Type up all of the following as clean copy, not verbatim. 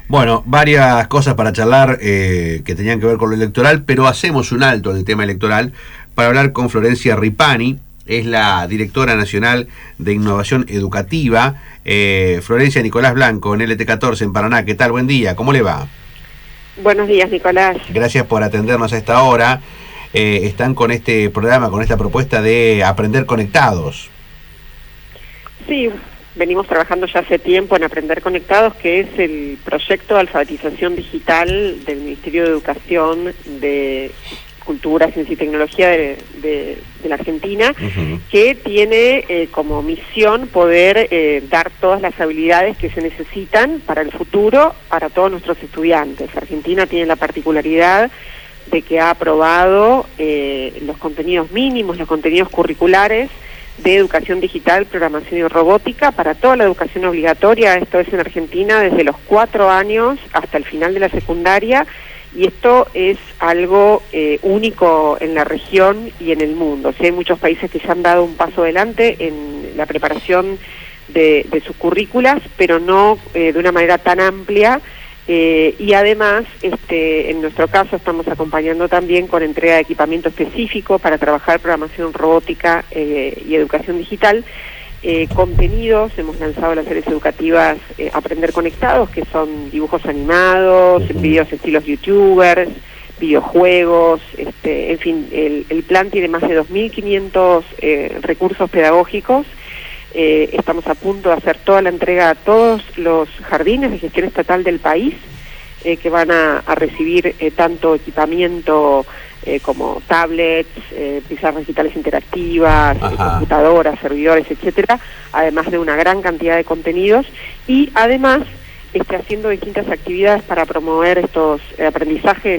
Bueno, varias cosas para charlar que tenían que ver con lo electoral, pero hacemos un alto en el tema electoral para hablar con Florencia Ripani, es la directora nacional de Innovación Educativa. Florencia, Nicolás Blanco, en LT14 en Paraná. ¿Qué tal? Buen día, ¿cómo le va? Buenos días, Nicolás. Gracias por atendernos a esta hora. Están con este programa, con esta propuesta de Aprender Conectados. Sí, venimos trabajando ya hace tiempo en Aprender Conectados, que es el proyecto de alfabetización digital del Ministerio de Educación, de Cultura, Ciencia y Tecnología de la Argentina, que tiene como misión poder dar todas las habilidades que se necesitan para el futuro para todos nuestros estudiantes. Argentina tiene la particularidad de que ha aprobado los contenidos mínimos, los contenidos curriculares de educación digital, programación y robótica para toda la educación obligatoria. Esto es en Argentina desde los 4 años hasta el final de la secundaria, y esto es algo único en la región y en el mundo. O sea, hay muchos países que ya han dado un paso adelante en la preparación de sus currículas, pero no de una manera tan amplia. Y además, en nuestro caso estamos acompañando también con entrega de equipamiento específico para trabajar programación robótica y educación digital. Contenidos, hemos lanzado las series educativas Aprender Conectados, que son dibujos animados, videos estilos youtubers, videojuegos, en fin, el plan tiene más de 2.500 recursos pedagógicos. Estamos a punto de hacer toda la entrega a todos los jardines de gestión estatal del país, que van a recibir tanto equipamiento como tablets, pizarras digitales interactivas, computadoras, servidores, etcétera, además de una gran cantidad de contenidos, y además haciendo distintas actividades para promover estos aprendizajes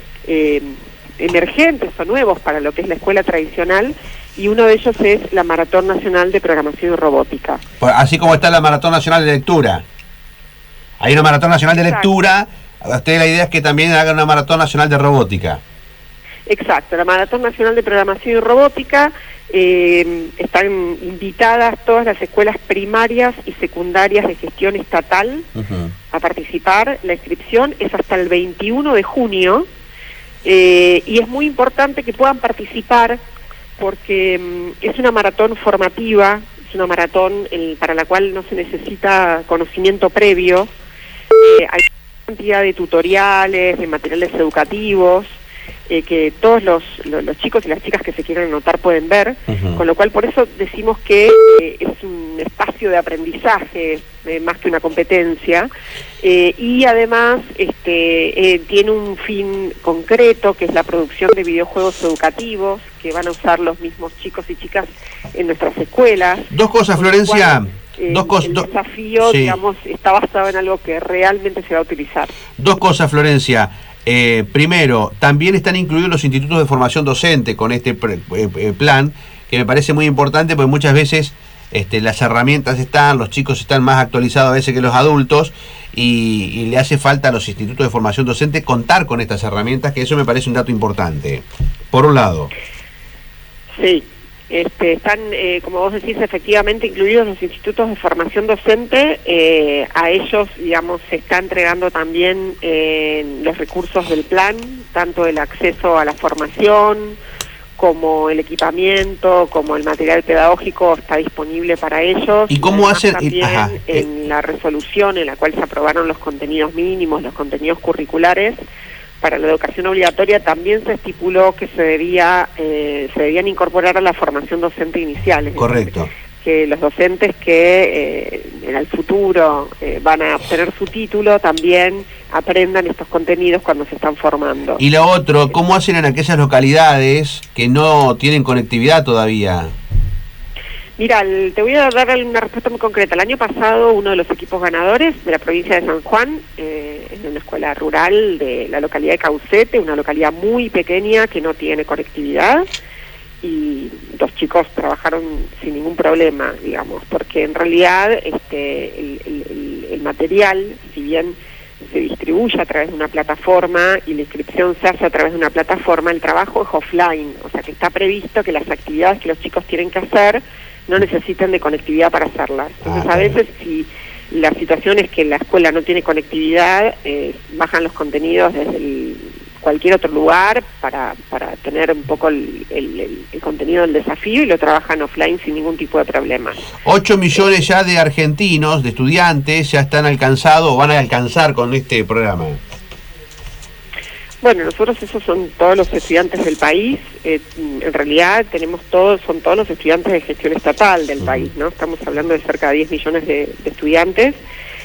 emergentes o nuevos para lo que es la escuela tradicional, y uno de ellos es la Maratón Nacional de Programación y Robótica. Así como está la Maratón Nacional de Lectura. Hay una Maratón Nacional de Lectura, usted la idea es que también hagan una Maratón Nacional de Robótica. Exacto, la Maratón Nacional de Programación y Robótica, están invitadas todas las escuelas primarias y secundarias de gestión estatal a participar. La inscripción es hasta el 21 de junio, y es muy importante que puedan participar porque es una maratón formativa, es una maratón para la cual no se necesita conocimiento previo. Hay cantidad de tutoriales, de materiales educativos, que todos los chicos y las chicas que se quieran anotar pueden ver, con lo cual por eso decimos que es un espacio de aprendizaje más que una competencia, y además tiene un fin concreto, que es la producción de videojuegos educativos que van a usar los mismos chicos y chicas en nuestras escuelas. Dos cosas, Florencia. El desafío, digamos, está basado en algo que realmente se va a utilizar. Dos cosas, Florencia. Primero, también están incluidos los institutos de formación docente con este plan, que me parece muy importante porque muchas veces las herramientas están, los chicos están más actualizados a veces que los adultos, y le hace falta a los institutos de formación docente contar con estas herramientas, que eso me parece un dato importante, por un lado. Sí. Están, como vos decís, efectivamente incluidos los institutos de formación docente. A ellos, digamos, se está entregando también los recursos del plan, tanto el acceso a la formación, como el equipamiento, como el material pedagógico está disponible para ellos. ¿Y cómo hacen? También en la resolución en la cual se aprobaron los contenidos mínimos, los contenidos curriculares, para la educación obligatoria también se estipuló que se debían incorporar a la formación docente inicial. Correcto. Que los docentes que en el futuro van a obtener su título también aprendan estos contenidos cuando se están formando. Y lo otro, ¿cómo hacen en aquellas localidades que no tienen conectividad todavía? Mira, te voy a dar una respuesta muy concreta. El año pasado uno de los equipos ganadores de la provincia de San Juan, en una escuela rural de la localidad de Caucete, una localidad muy pequeña que no tiene conectividad, y los chicos trabajaron sin ningún problema, digamos, porque en realidad el material, si bien se distribuye a través de una plataforma y la inscripción se hace a través de una plataforma, el trabajo es offline, o sea que está previsto que las actividades que los chicos tienen que hacer no necesitan de conectividad para hacerlas. Entonces a veces si la situación es que la escuela no tiene conectividad, bajan los contenidos desde cualquier otro lugar para tener un poco el contenido del desafío, y lo trabajan offline sin ningún tipo de problema. 8 millones ya de argentinos, de estudiantes, ya están alcanzados o van a alcanzar con este programa. Bueno, nosotros esos son todos los estudiantes del país. En realidad son todos los estudiantes de gestión estatal del país, ¿no? Estamos hablando de cerca de 10 millones de estudiantes,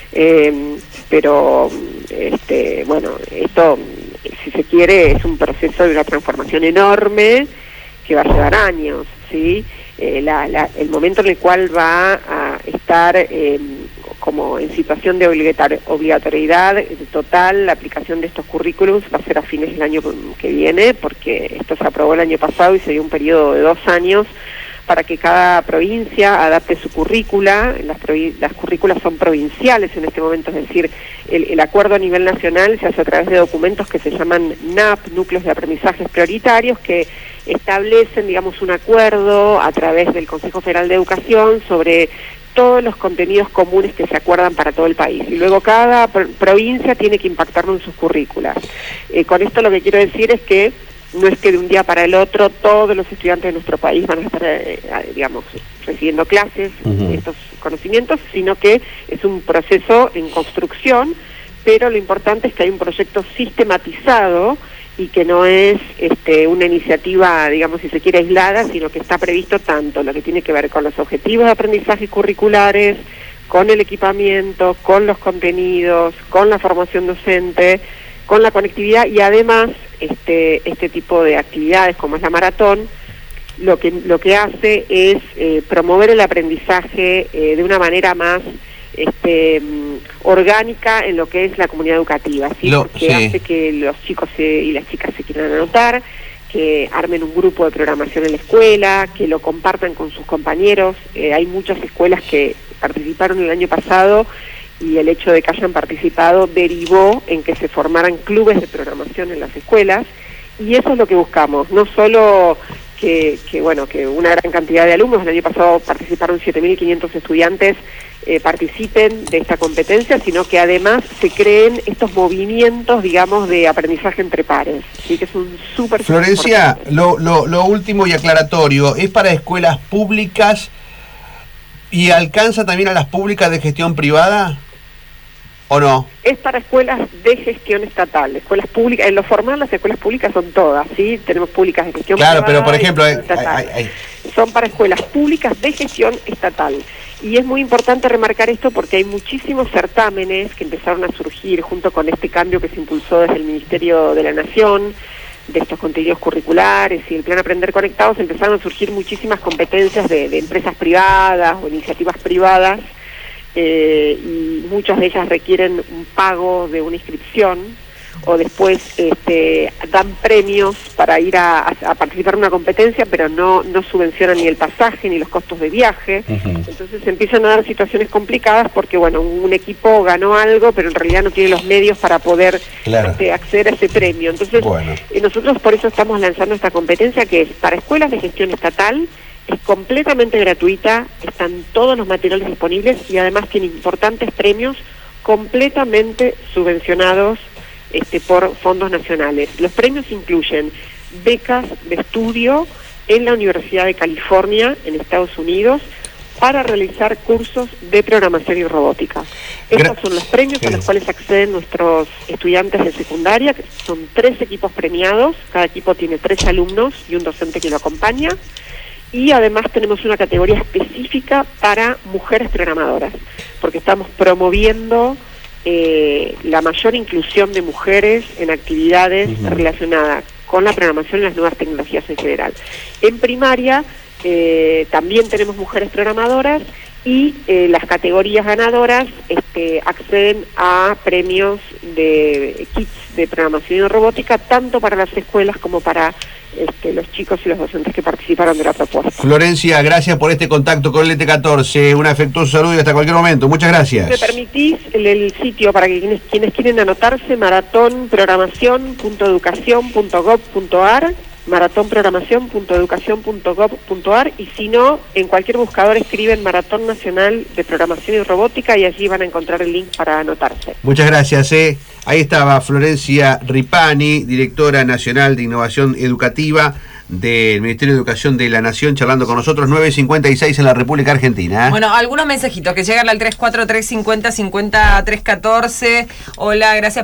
pero bueno, esto, si se quiere, es un proceso de una transformación enorme que va a llevar años, ¿sí? El momento en el cual va a estar como en situación de obligatoriedad total la aplicación de estos currículums va a ser a fines del año que viene, porque esto se aprobó el año pasado y se dio un periodo de 2 años para que cada provincia adapte su currícula. Las currículas son provinciales en este momento, es decir, el acuerdo a nivel nacional se hace a través de documentos que se llaman NAP, Núcleos de Aprendizajes Prioritarios, que establecen, digamos, un acuerdo a través del Consejo Federal de Educación sobre todos los contenidos comunes que se acuerdan para todo el país. Y luego cada provincia tiene que impactarlo en sus currículas. Con esto lo que quiero decir es que no es que de un día para el otro todos los estudiantes de nuestro país van a estar, digamos, recibiendo clases, estos conocimientos, sino que es un proceso en construcción, pero lo importante es que hay un proyecto sistematizado y que no es una iniciativa, digamos, si se quiere, aislada, sino que está previsto tanto lo que tiene que ver con los objetivos de aprendizaje curriculares, con el equipamiento, con los contenidos, con la formación docente, con la conectividad, y además este tipo de actividades como es la maratón, lo que hace es promover el aprendizaje de una manera más orgánica en lo que es la comunidad educativa, ¿sí? Porque hace que los chicos y las chicas se quieran anotar, que armen un grupo de programación en la escuela, que lo compartan con sus compañeros. Hay muchas escuelas que participaron el año pasado y el hecho de que hayan participado derivó en que se formaran clubes de programación en las escuelas, y eso es lo que buscamos, no solo que una gran cantidad de alumnos, el año pasado participaron 7.500 estudiantes, participen de esta competencia, sino que además se creen estos movimientos, digamos, de aprendizaje entre pares, ¿sí? Que es un súper... Florencia, lo último y aclaratorio, ¿es para escuelas públicas y alcanza también a las públicas de gestión privada o no? Es para escuelas de gestión estatal, escuelas públicas. En lo formal las escuelas públicas son todas, ¿sí? Tenemos públicas de gestión privada. Claro, pero por ejemplo... Son para escuelas públicas de gestión estatal. Y es muy importante remarcar esto porque hay muchísimos certámenes que empezaron a surgir junto con este cambio que se impulsó desde el Ministerio de la Nación, de estos contenidos curriculares y el Plan Aprender Conectados. Empezaron a surgir muchísimas competencias de empresas privadas o iniciativas privadas, y muchas de ellas requieren un pago de una inscripción, o después dan premios para ir a participar en una competencia, pero no subvencionan ni el pasaje ni los costos de viaje. Entonces empiezan a dar situaciones complicadas porque, bueno, un equipo ganó algo, pero en realidad no tiene los medios para poder acceder a ese premio. Entonces, nosotros por eso estamos lanzando esta competencia, que es para escuelas de gestión estatal. Es completamente gratuita, están todos los materiales disponibles y además tiene importantes premios completamente subvencionados por fondos nacionales. Los premios incluyen becas de estudio en la Universidad de California, en Estados Unidos, para realizar cursos de programación y robótica. Estos son los premios a los cuales acceden nuestros estudiantes de secundaria, que son 3 equipos premiados, cada equipo tiene 3 alumnos y un docente que lo acompaña. Y además tenemos una categoría específica para mujeres programadoras, porque estamos promoviendo la mayor inclusión de mujeres en actividades relacionadas con la programación y las nuevas tecnologías en general. En primaria también tenemos mujeres programadoras y las categorías ganadoras acceden a premios de kits de programación y robótica, tanto para las escuelas como para los chicos y los docentes que participaron de la propuesta. Florencia, gracias por este contacto con el ET14, un afectuoso saludo y hasta cualquier momento. Muchas gracias. ¿Me permitís el sitio para que quienes quieren anotarse? Maratonprogramación.educación.gov.ar. maratonprogramación.educacion.gov.ar, y si no, en cualquier buscador escriben Maratón Nacional de Programación y Robótica y allí van a encontrar el link para anotarse. Muchas gracias. Ahí estaba Florencia Ripani, directora nacional de Innovación Educativa del Ministerio de Educación de la Nación, charlando con nosotros. 9:56 en la República Argentina. Bueno, algunos mensajitos que llegan al 34350-50314. Hola, gracias